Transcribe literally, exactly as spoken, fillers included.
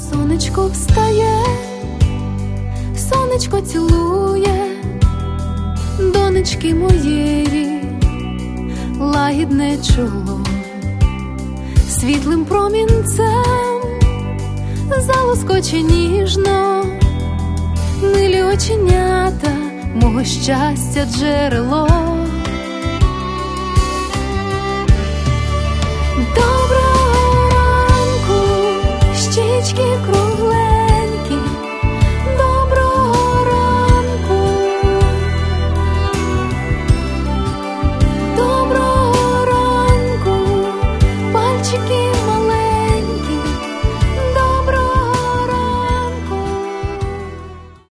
Сонечко встає, сонечко цілує донечки моєї лагідне чоло, світлим промінцем залоскоче ніжно, милі оченята мого щастя джерело.